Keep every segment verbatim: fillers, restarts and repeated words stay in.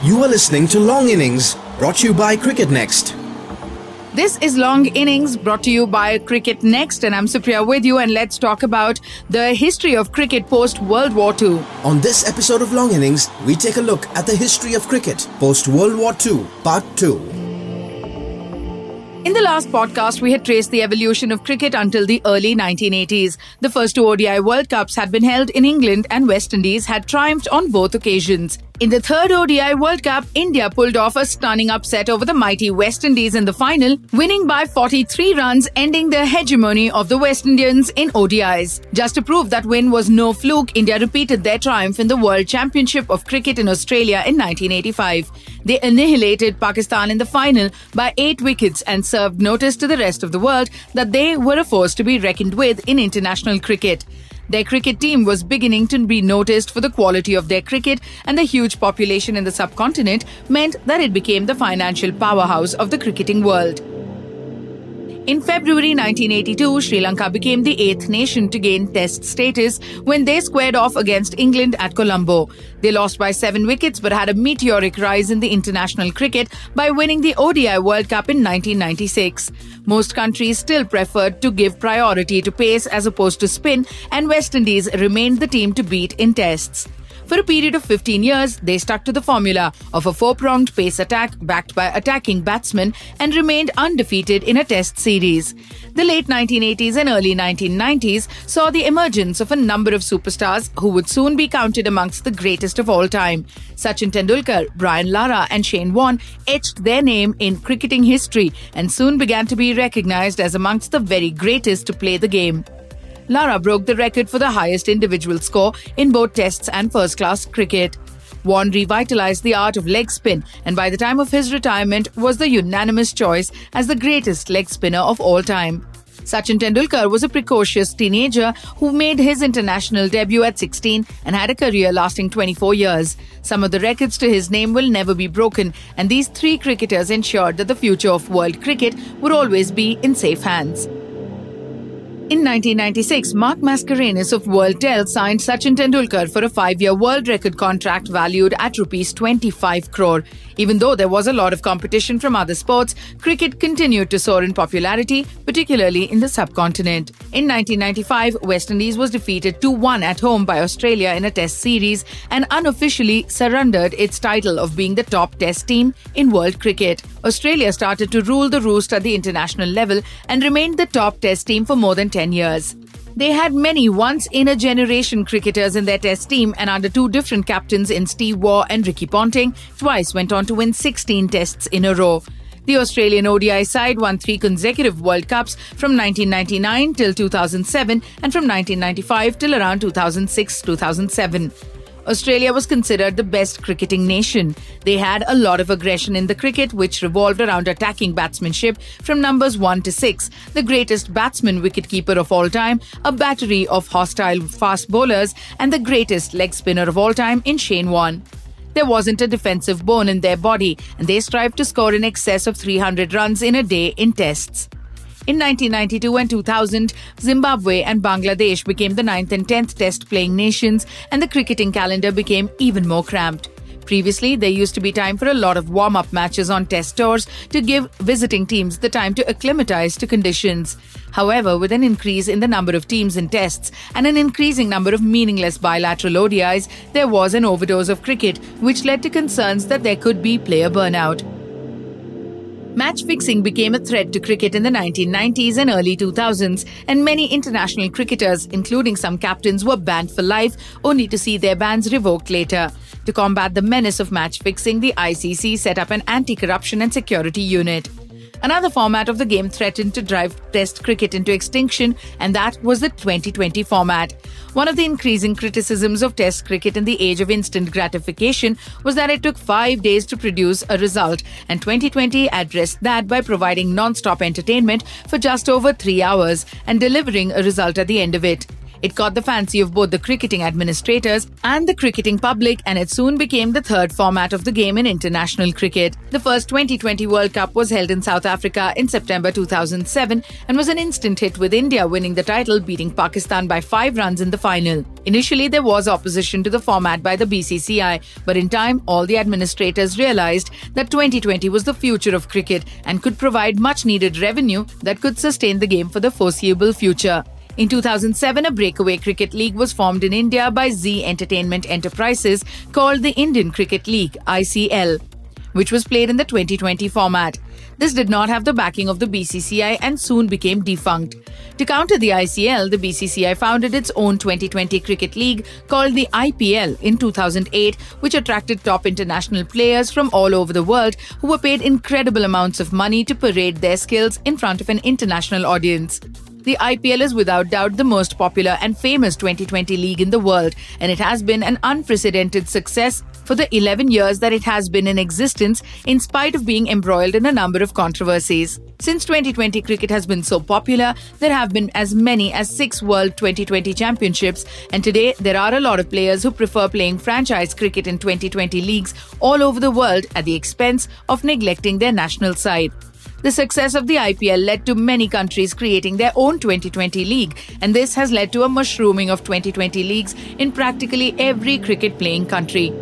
You are listening to Long Innings, brought to you by Cricket Next. This is Long Innings, brought to you by Cricket Next, and I'm Supriya with you, and let's talk about the history of cricket post-World War Two. On this episode of Long Innings, we take a look at the history of cricket post-World War Two, Part two. In the last podcast, we had traced the evolution of cricket until the early nineteen eighties. The first two O D I World Cups had been held in England, and West Indies had triumphed on both occasions. In the third O D I World Cup, India pulled off a stunning upset over the mighty West Indies in the final, winning by forty-three runs, ending the hegemony of the West Indians in O D Is. Just to prove that win was no fluke, India repeated their triumph in the World Championship of Cricket in Australia in nineteen eighty-five. They annihilated Pakistan in the final by eight wickets and served notice to the rest of the world that they were a force to be reckoned with in international cricket. Their cricket team was beginning to be noticed for the quality of their cricket, and the huge population in the subcontinent meant that it became the financial powerhouse of the cricketing world. In February nineteen eighty-two, Sri Lanka became the eighth nation to gain Test status when they squared off against England at Colombo. They lost by seven wickets but had a meteoric rise in the international cricket by winning the O D I World Cup in nineteen ninety-six. Most countries still preferred to give priority to pace as opposed to spin, and West Indies remained the team to beat in Tests. For a period of fifteen years, they stuck to the formula of a four-pronged pace attack backed by attacking batsmen and remained undefeated in a Test series. The late nineteen eighties and early nineteen nineties saw the emergence of a number of superstars who would soon be counted amongst the greatest of all time. Sachin Tendulkar, Brian Lara and Shane Warne etched their name in cricketing history and soon began to be recognised as amongst the very greatest to play the game. Lara broke the record for the highest individual score in both Tests and first-class cricket. Warne revitalised the art of leg spin, and by the time of his retirement was the unanimous choice as the greatest leg spinner of all time. Sachin Tendulkar was a precocious teenager who made his international debut at sixteen and had a career lasting twenty-four years. Some of the records to his name will never be broken, and these three cricketers ensured that the future of world cricket would always be in safe hands. In nineteen ninety-six, Mark Mascarenhas of WorldTel signed Sachin Tendulkar for a five-year world record contract valued at rupees twenty-five crore. Even though there was a lot of competition from other sports, cricket continued to soar in popularity, particularly in the subcontinent. In nineteen ninety-five, West Indies was defeated two one at home by Australia in a Test series and unofficially surrendered its title of being the top Test team in world cricket. Australia started to rule the roost at the international level and remained the top Test team for more than ten years. They had many once-in-a-generation cricketers in their Test team, and under two different captains in Steve Waugh and Ricky Ponting, twice went on to win sixteen Tests in a row. The Australian O D I side won three consecutive World Cups from nineteen ninety-nine till two thousand seven and from nineteen ninety-five till around two thousand six to two thousand seven. Australia was considered the best cricketing nation. They had a lot of aggression in the cricket, which revolved around attacking batsmanship from numbers one to six, the greatest batsman wicketkeeper of all time, a battery of hostile fast bowlers, and the greatest leg spinner of all time in Shane Warne. There wasn't a defensive bone in their body, and they strived to score in excess of three hundred runs in a day in Tests. In nineteen ninety-two and two thousand, Zimbabwe and Bangladesh became the ninth and tenth Test-playing nations, and the cricketing calendar became even more cramped. Previously, there used to be time for a lot of warm-up matches on Test tours to give visiting teams the time to acclimatise to conditions. However, with an increase in the number of teams in Tests and an increasing number of meaningless bilateral O D Is, there was an overdose of cricket, which led to concerns that there could be player burnout. Match fixing became a threat to cricket in the nineteen nineties and early two thousands, and many international cricketers, including some captains, were banned for life, only to see their bans revoked later. To combat the menace of match fixing, the I C C set up an anti-corruption and security unit. Another format of the game threatened to drive Test cricket into extinction, and that was the twenty twenty format. One of the increasing criticisms of Test cricket in the age of instant gratification was that it took five days to produce a result, and twenty twenty addressed that by providing non-stop entertainment for just over three hours and delivering a result at the end of it. It caught the fancy of both the cricketing administrators and the cricketing public, and it soon became the third format of the game in international cricket. The first twenty twenty World Cup was held in South Africa in September two thousand seven and was an instant hit, with India winning the title, beating Pakistan by five runs in the final. Initially, there was opposition to the format by the B C C I, but in time, all the administrators realized that twenty twenty was the future of cricket and could provide much-needed revenue that could sustain the game for the foreseeable future. In two thousand seven, a breakaway cricket league was formed in India by Zee Entertainment Enterprises called the Indian Cricket League (I C L), which was played in the twenty twenty format. This did not have the backing of the B C C I and soon became defunct. To counter the I C L, the B C C I founded its own twenty twenty cricket league called the I P L in two thousand eight, which attracted top international players from all over the world who were paid incredible amounts of money to parade their skills in front of an international audience. The I P L is without doubt the most popular and famous twenty twenty league in the world, and it has been an unprecedented success for the eleven years that it has been in existence, in spite of being embroiled in a number of controversies. Since twenty twenty cricket has been so popular, there have been as many as six World twenty twenty Championships, and today there are a lot of players who prefer playing franchise cricket in twenty twenty leagues all over the world at the expense of neglecting their national side. The success of the I P L led to many countries creating their own twenty twenty league, and this has led to a mushrooming of twenty twenty leagues in practically every cricket-playing country.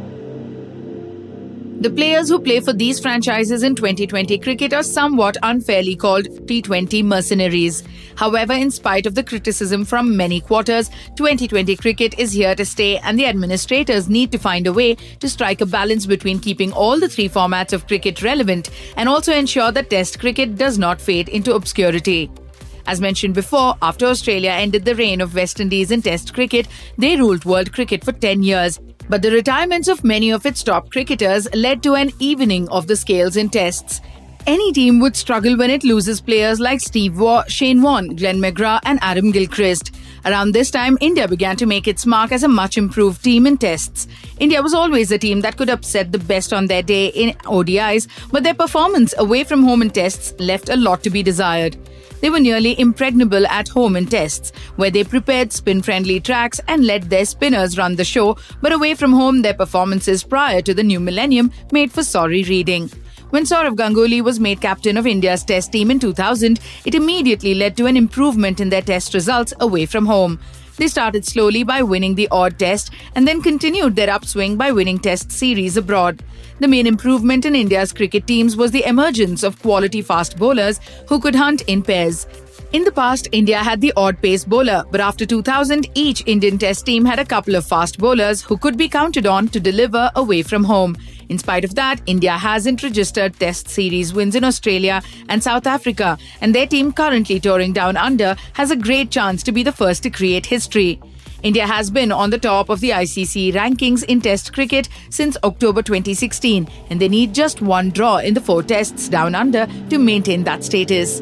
The players who play for these franchises in twenty twenty cricket are somewhat unfairly called T twenty mercenaries. However, in spite of the criticism from many quarters, twenty twenty cricket is here to stay, and the administrators need to find a way to strike a balance between keeping all the three formats of cricket relevant and also ensure that Test cricket does not fade into obscurity. As mentioned before, after Australia ended the reign of West Indies in Test cricket, they ruled world cricket for ten years. But the retirements of many of its top cricketers led to an evening of the scales in Tests. Any team would struggle when it loses players like Steve Waugh, Shane Warne, Glenn McGrath and Adam Gilchrist. Around this time, India began to make its mark as a much-improved team in Tests. India was always a team that could upset the best on their day in O D Is, but their performance away from home in Tests left a lot to be desired. They were nearly impregnable at home in Tests, where they prepared spin-friendly tracks and let their spinners run the show, but away from home their performances prior to the new millennium made for sorry reading. When Sourav Ganguly was made captain of India's Test team in two thousand, it immediately led to an improvement in their Test results away from home. They started slowly by winning the odd Test and then continued their upswing by winning Test series abroad. The main improvement in India's cricket teams was the emergence of quality fast bowlers who could hunt in pairs. In the past, India had the odd pace bowler, but after two thousand, each Indian Test team had a couple of fast bowlers who could be counted on to deliver away from home. In spite of that, India hasn't registered Test series wins in Australia and South Africa, and their team currently touring down under has a great chance to be the first to create history. India has been on the top of the I C C rankings in Test cricket since October twenty sixteen, and they need just one draw in the four Tests down under to maintain that status.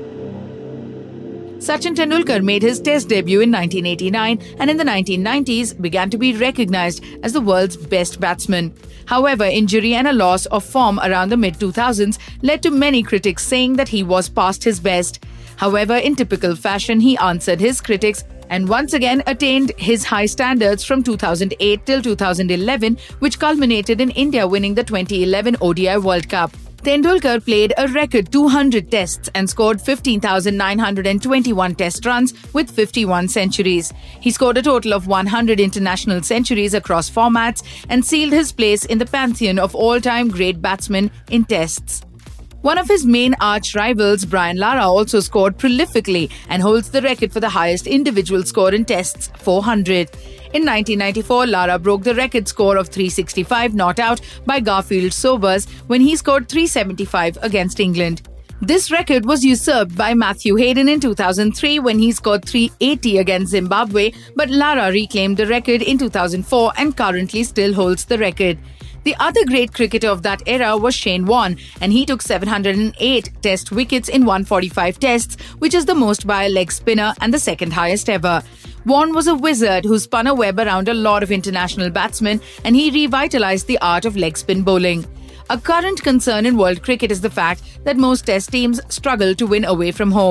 Sachin Tendulkar made his Test debut in nineteen eighty-nine and in the nineteen nineties began to be recognized as the world's best batsman. However, injury and a loss of form around the mid two thousands led to many critics saying that he was past his best. However, in typical fashion, he answered his critics and once again attained his high standards from two thousand eight till two thousand eleven, which culminated in India winning the twenty eleven O D I World Cup. Tendulkar played a record two hundred tests and scored fifteen thousand nine hundred twenty-one test runs with fifty-one centuries. He scored a total of one hundred international centuries across formats and sealed his place in the pantheon of all-time great batsmen in tests. One of his main arch rivals, Brian Lara, also scored prolifically and holds the record for the highest individual score in tests, four hundred. In nineteen ninety-four, Lara broke the record score of three sixty-five not out by Garfield Sobers when he scored three seventy-five against England. This record was usurped by Matthew Hayden in two thousand three when he scored three eighty against Zimbabwe, but Lara reclaimed the record in two thousand four and currently still holds the record. The other great cricketer of that era was Shane Warne, and he took seven hundred eight test wickets in one hundred forty-five tests, which is the most by a leg spinner and the second highest ever. Warne was a wizard who spun a web around a lot of international batsmen, and he revitalized the art of leg spin bowling. A current concern in world cricket is the fact that most test teams struggle to win away from home.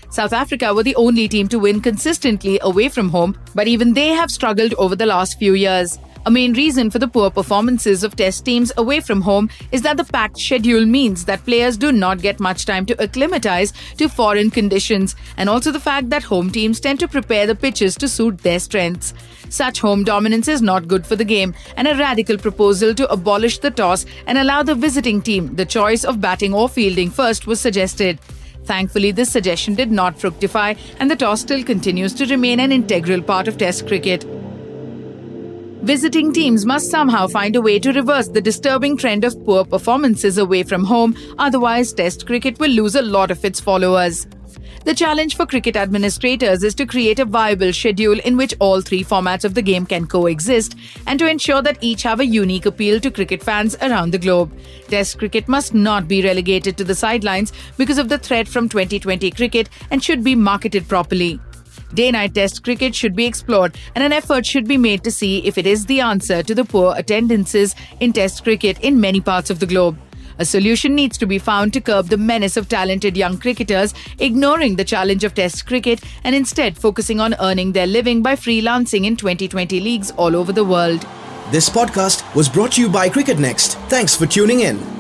South Africa were the only team to win consistently away from home, but even they have struggled over the last few years. A main reason for the poor performances of Test teams away from home is that the packed schedule means that players do not get much time to acclimatise to foreign conditions, and also the fact that home teams tend to prepare the pitches to suit their strengths. Such home dominance is not good for the game, and a radical proposal to abolish the toss and allow the visiting team the choice of batting or fielding first was suggested. Thankfully, this suggestion did not fructify, and the toss still continues to remain an integral part of Test cricket. Visiting teams must somehow find a way to reverse the disturbing trend of poor performances away from home, otherwise Test cricket will lose a lot of its followers. The challenge for cricket administrators is to create a viable schedule in which all three formats of the game can coexist, and to ensure that each have a unique appeal to cricket fans around the globe. Test cricket must not be relegated to the sidelines because of the threat from twenty twenty cricket and should be marketed properly. Day-night Test cricket should be explored, and an effort should be made to see if it is the answer to the poor attendances in Test cricket in many parts of the globe. A solution needs to be found to curb the menace of talented young cricketers ignoring the challenge of Test cricket and instead focusing on earning their living by freelancing in twenty twenty leagues all over the world. This podcast was brought to you by Cricket Next. Thanks for tuning in.